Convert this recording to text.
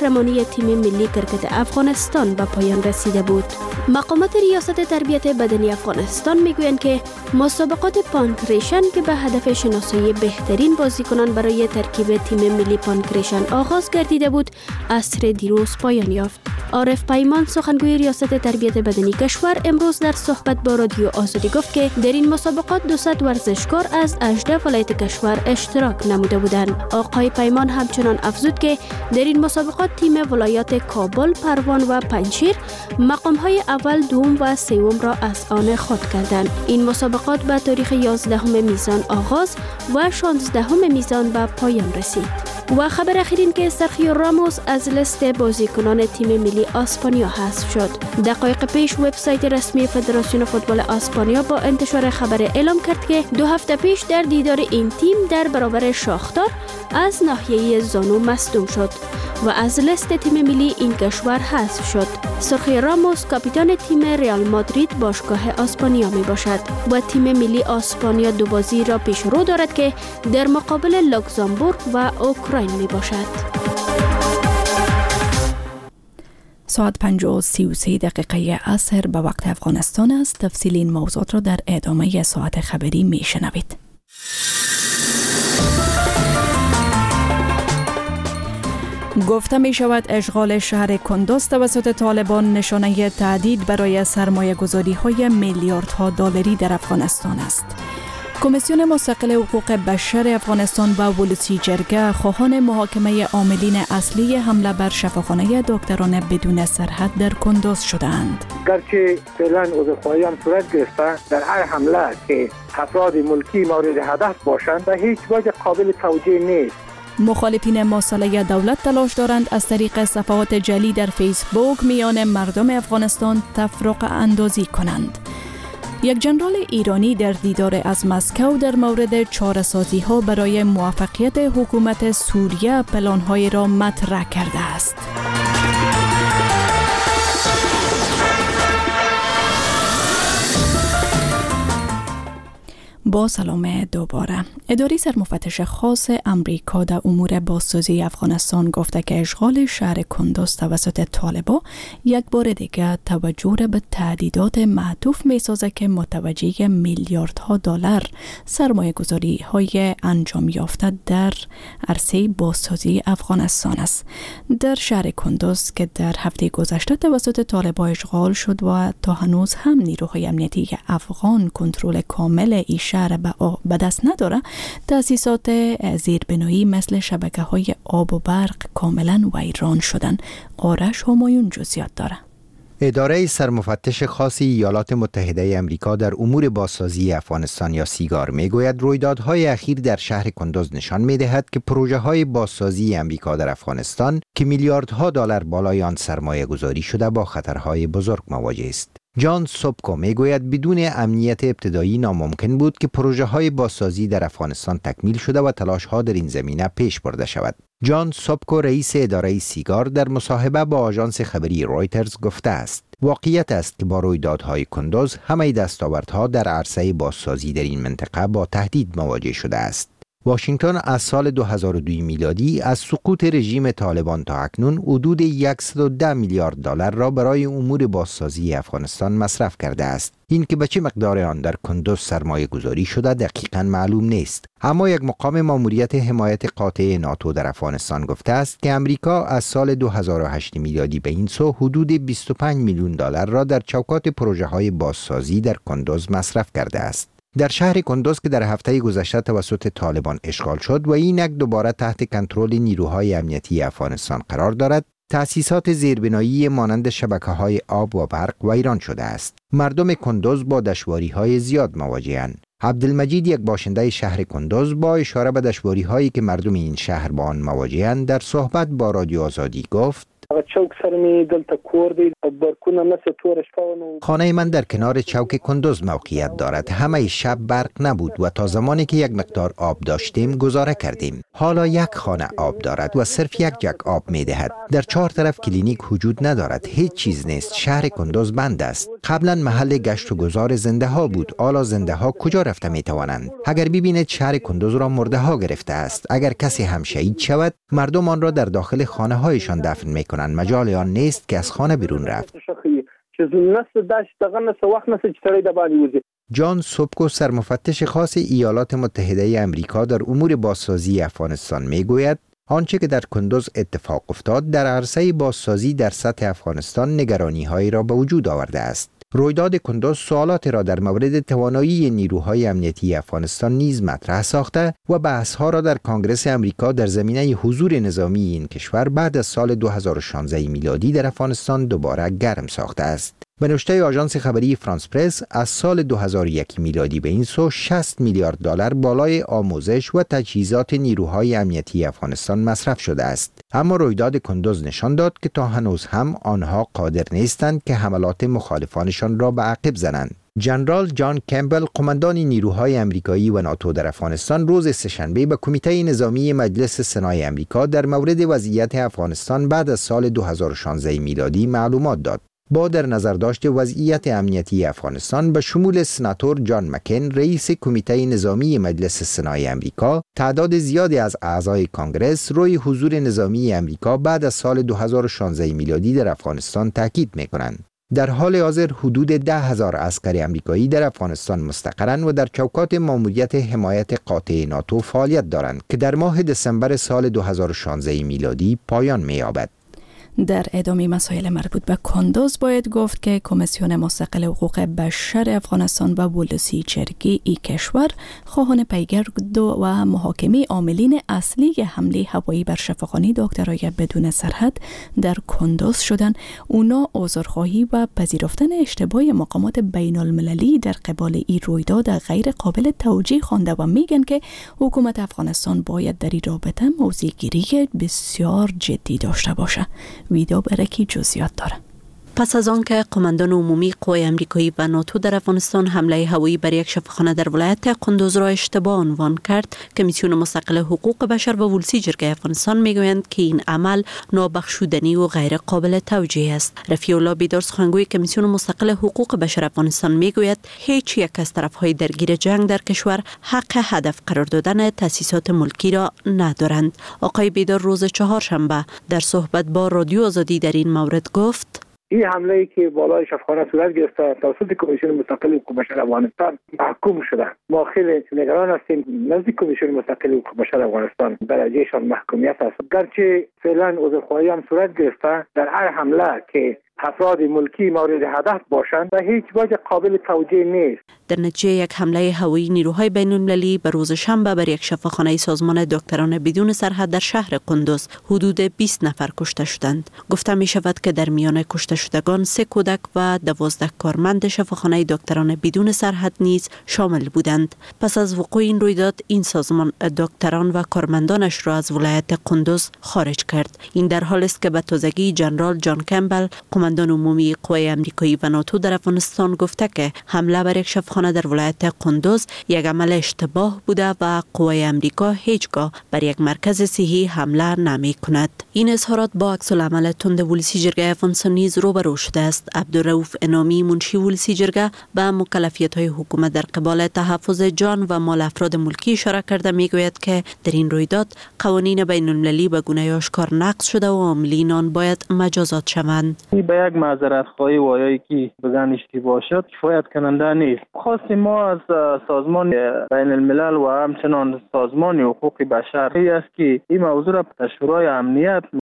قهرمانی تیم ملی کرکت افغانستان به پایان رسیده بود. مقامات ریاست تربیت بدنی افغانستان میگویند که مسابقات پانکریشن که به هدف شناسایی بهترین بازیکنان برای ترکیب تیم ملی پانکریشن آغاز گردیده بود، عصر دیروز پایان یافت. عارف پیمان سخنگوی ریاست تربیت بدنی کشور امروز در صحبت با رادیو آزادی گفت که در این مسابقات 200 ورزشکار از 18 ولایت کشور اشتراک نموده بودند. آقای پیمان همچنان افزود که در این مسابقات تیم ولایات کابل، پروان و پنجشیر مقام‌های اول، دوم و سوم را از آن خود کردند. این مسابقات به تاریخ 11 میزان آغاز و 16 میزان به پایان رسید. و خبر اخیر این که سرخیو راموس از لیست بازیکنان تیم ملی اسپانیا حذف شد. دقایق پیش وبسایت رسمی فدراسیون فوتبال اسپانیا با انتشار خبر اعلام کرد که 2 هفته پیش در دیدار این تیم در برابر شاختار از ناحیه زانو مصدوم شد و از لیست تیم ملی این کشور حذف شد. سرخیو راموس کاپیتان تیم رئال مادرید باشگاه اسپانیا می باشد و تیم ملی اسپانیا 2 بازی را پیش رو دارد که در مقابل لوکزامبورگ و اوکراین می باشد. ساعت 5:33 عصر به وقت افغانستان است. تفصیل این موضوعات را در ادامه ساعت خبری می شنوید. گفته می شود اشغال شهر کندوز توسط طالبان نشانه تهدید برای سرمایه گذاری های میلیاردها دلاری در افغانستان است. کمیسیون مستقل حقوق بشر افغانستان و ولسی جرگه خواهان محاکمه عاملین اصلی حمله بر شفاخانه دکتران بدون سرحد در کندوز شدند. گرچه فعلا عذرخواهی هم صورت گرفته، در هر حمله که افراد ملکی مورد هدف باشند به هیچ وجه قابل توجیه نیست. مخالفین مسئله دولت تلاش دارند از طریق صفحات جعلی در فیسبوک میان مردم افغانستان تفرقه اندازی کنند. یک جنرال ایرانی در دیدار از مسکو در مورد چاره‌سازی ها برای موفقیت حکومت سوریه پلان‌های را مطرح کرده است. با سلام دوباره. اداره سرمفتش خاص امریکا در امور بازسازی افغانستان گفته که اشغال شهر کندوز توسط طالبان یک بار دیگر توجه را به تهدیدات معطوف می سازه که متوجه میلیاردها دلار سرمایه گذاری های انجام یافته در عرصه بازسازی افغانستان است. در شهر کندوز که در هفته گذشته توسط طالبان اشغال شد و تا هنوز هم نیروهای امنیتی افغان کنترل کامل این شهر به دست نداره، تأسیسات زیربنایی مثل شبکه‌های آب و برق کاملا ویران شدن. آرش همایون جزئیات داره. اداره سرمفتش خاص ایالات متحده امریکا در امور بازسازی افغانستان یا سیگار میگوید رویدادهای اخیر در شهر کندوز نشان میدهد که پروژه های بازسازی امریکا در افغانستان که میلیاردها دلار بالای آن سرمایه گذاری شده با خطرهای بزرگ مواجه است. جان سوبکو میگوید بدون امنیت ابتدایی ناممکن بود که پروژه های بازسازی در افغانستان تکمیل شده و تلاش ها در این زمینه پیش برده شود. جان سوبکو رئیس اداره سیگار در مصاحبه با آژانس خبری رویترز گفته است واقعیت است که با رویدادهای کندوز همه دستاوردها در عرصه بازسازی در این منطقه با تهدید مواجه شده است. واشنگتن از سال 2002 میلادی از سقوط رژیم طالبان تا اکنون حدود 110 میلیارد دلار را برای امور بازسازی افغانستان مصرف کرده است. این که به چه مقدار آن در کندوز سرمایه گذاری شده دقیقاً معلوم نیست. اما یک مقام ماموریت حمایت قاطع ناتو در افغانستان گفته است که امریکا از سال 2008 میلادی به این سو حدود 25 میلیون دلار را در چوکات پروژه های بازسازی در کندوز مصرف کرده است. در شهر کندوز که در هفته گذشته توسط طالبان اشغال شد و اینک دوباره تحت کنترل نیروهای امنیتی افغانستان قرار دارد، تأسیسات زیربنایی مانند شبکه‌های آب و برق ویران شده است. مردم کندوز با دشواری‌های زیاد مواجه‌اند. عبدالمجید، یک باشنده شهر کندوز، با اشاره به دشواری‌هایی که مردم این شهر با آن مواجه‌اند در صحبت با رادیو آزادی گفت: خانه من در کنار چوک کندوز موقعیت دارد. همه شب برق نبود و تا زمانی که یک مقدار آب داشتیم گزاره کردیم. حالا یک خانه آب دارد و صرف یک جک آب می دهد. در 4 طرف کلینیک وجود ندارد. هیچ چیز نیست. شهر کندوز بند است. قبلا محل گشت و گذار زنده ها بود. حالا زنده ها کجا رفته می توانند؟ اگر ببینید شهر کندوز را مرده ها گرفته است. اگر کسی هم شهید شود، مردم آن را در داخل خانه هایشان دفن می کنند. مجال آن نیست که از خانه بیرون رفت. جان سوبکو، سرمفتش خاص ایالات متحده آمریکا در امور بازسازی افغانستان می گوید آنچه که در کندوز اتفاق افتاد در عرصه بازسازی در سطح افغانستان نگرانی هایی را به وجود آورده است. رویداد کندوز سوالات را در مورد توانایی نیروهای امنیتی افغانستان نیز مطرح ساخته و بحث‌ها را در کنگره آمریکا در زمینه حضور نظامی این کشور بعد از سال 2016 میلادی در افغانستان دوباره گرم ساخته است. به نشته آژانس خبری فرانس پرس، از سال 2001 میلادی به این سو 60 میلیارد دلار بالای آموزش و تجهیزات نیروهای امنیتی افغانستان مصرف شده است. اما رویداد کندوز نشان داد که تا هنوز هم آنها قادر نیستند که حملات مخالفانشان را به عقب زنند. ژنرال جان کمبل، قماندان نیروهای آمریکایی و ناتو در افغانستان، روز سه‌شنبه به کمیته نظامی مجلس سنای آمریکا در مورد وضعیت افغانستان بعد از سال 2016 میلادی معلومات داد. با در نظر داشت وضعیت امنیتی افغانستان به شمول سناتور جان مکین، رئیس کمیته نظامی مجلس سنای آمریکا، تعداد زیادی از اعضای کانگرس روی حضور نظامی آمریکا بعد از سال 2016 میلادی در افغانستان تاکید می‌کنند. در حال حاضر حدود 10,000 عسکر آمریکایی در افغانستان مستقرند و در چوکات ماموریت حمایت قاطع ناتو فعالیت دارند که در ماه دسامبر سال 2016 میلادی پایان می‌یابد. در ادامه مسائل مربوط به کندوز باید گفت که کمیسیون مستقل حقوق بشر افغانستان و ولسی جرگی ای کشور خواهان پیگرد و محاکمه عاملین اصلی حمله هوایی بر شفاخانه دکترای بدون سرحد در کندوز شدند. اونا عذرخواهی و پذیرفتن اشتباه مقامات بین المللی در قبال این رویداد غیر قابل توجیه خوانده و میگن که حکومت افغانستان باید در این رابطه موضع گیری بسیار جدی داشته باشه. ویدیو برکی جزئیات داره. پس از آن که قماندان عمومی قوای آمریکایی و ناتو در افغانستان حمله هوایی بر یک شفاخانه در ولایت کندوز را اشتباه عنوان کرد، کمیسیون مستقل حقوق بشر و ولسی جرگه افغانستان میگویند که این عمل نابخشودنی و غیر قابل توجیه است. رفیع الله بیدار، سخنگوی کمیسیون مستقل حقوق بشر افغانستان میگوید هیچ یک از طرفهای درگیر جنگ در کشور حق هدف قرار دادن تأسیسات ملکی را ندارند. آقای بیدار روز چهارشنبه در صحبت با رادیو آزادی در این مورد گفت: این حمله که بالای شفاخانه صورت گرفته توسط کمیسیون مستقل حقوق بشر افغانستان محکوم شده. ما خیلی نگران هستیم. نزدیک کمیسیون مستقل حقوق بشر افغانستان درجهشان محکومیت است. گرچه فعلا عذرخواهی هم صورت گرفته، در هر حمله که افراد ملکی مورد هدف باشند و هیچ وجه قابل توجیه نیست. در نتیجه یک حمله هوایی نیروهای بین المللی به روز شنبه بر یک شفاخانه سازمان دکتران بدون سرحد در شهر کندوز حدود 20 نفر کشته شدند. گفته می شود که در میان کشته شدگان 3 کودک و 12 کارمند شفاخانه دکتران بدون سرحد نیز شامل بودند. پس از وقوع این رویداد، این سازمان دکتران و کارمندانش را از ولایت کندوز خارج کرد. این در حالی است که به تازگی ژنرال جان کمبل، قماندان عمومی قوای آمریکایی و ناتو در افغانستان، گفته که حمله بر یک شفاخانه در ولایت کندوز یک عمل اشتباه بوده و قوای آمریکا هیچگاه بر یک مرکز صحی حمله نمی کند. این اظهارات با عکس العمل تند ولسی جرگه افغانستان نیز روبرو شده است. عبدالرؤوف انامی، منشی ولسی جرگه، به مکلفیت‌های حکومت در قبال تحفظ جان و مال افراد ملکی اشاره کرده میگوید که در این رویداد قوانین بین المللی به گونه آشکار نقض شده و عاملین آن باید مجازات شوند. به یک معذرت خواهی و آیایی که بگن اشتباه شد کفایت کننده نیست. خواستیم ما از سازمان بین الملل و همچنان سازمان حقوق بشر ای است که این موضوع را به شورای امنیت